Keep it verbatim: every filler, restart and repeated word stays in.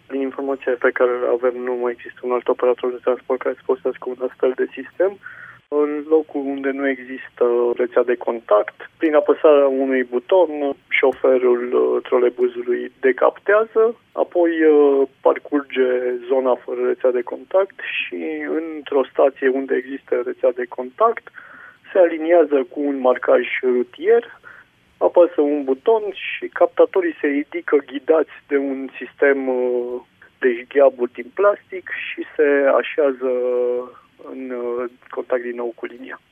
Din informația pe care le avem, nu mai există un alt operator de transport care să folosească un astfel de sistem. În locul unde nu există rețea de contact, prin apăsarea unui buton, șoferul trolebuzului decaptează, apoi parcurge zona fără rețea de contact și într-o stație unde există rețea de contact se aliniază cu un marcaj rutier, apasă un buton și captatorii se ridică ghidați de un sistem de jgheaburi din plastic și se așează în contact din nou cu linia.